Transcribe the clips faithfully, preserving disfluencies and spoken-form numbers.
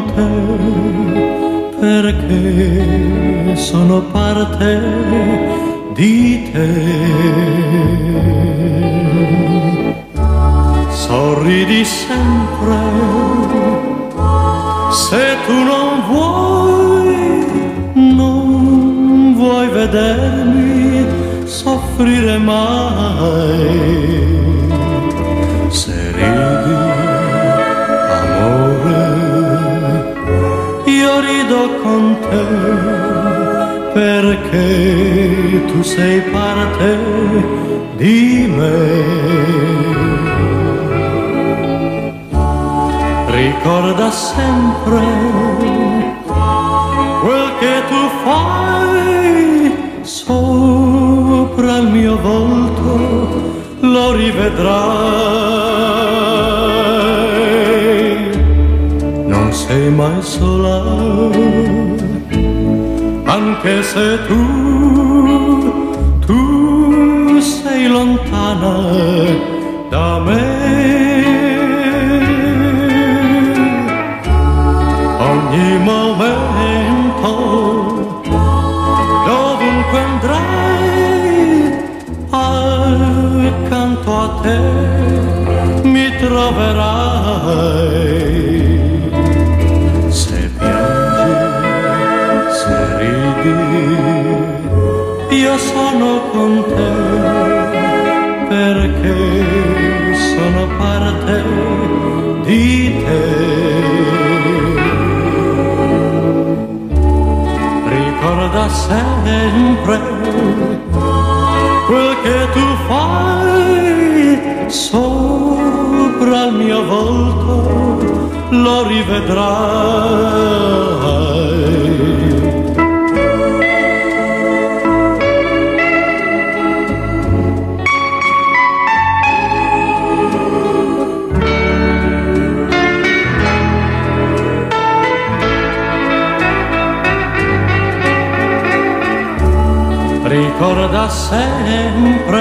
te, perché sono parte di te. Sorridi sempre, se tu non vuoi, non vuoi vedermi soffrire mai. Se ridi, amore, io rido con te, perché tu sei parte di me. Ricorda sempre quel che tu fai sopra il mio volto, lo rivedrai. Non sei mai sola, anche se tu, tu sei lontana da me. Ogni momento, dovunque andrai, accanto a te mi troverai. Se piangi, se ridi, io sono con te, perché sono parte di te. Ricorda sempre quel che tu fai sopra il mio volto, lo rivedrai. Ricorda sempre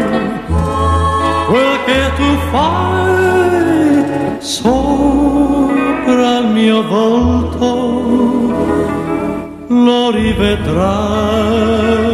quel che tu fai sopra il mio volto, lo rivedrai.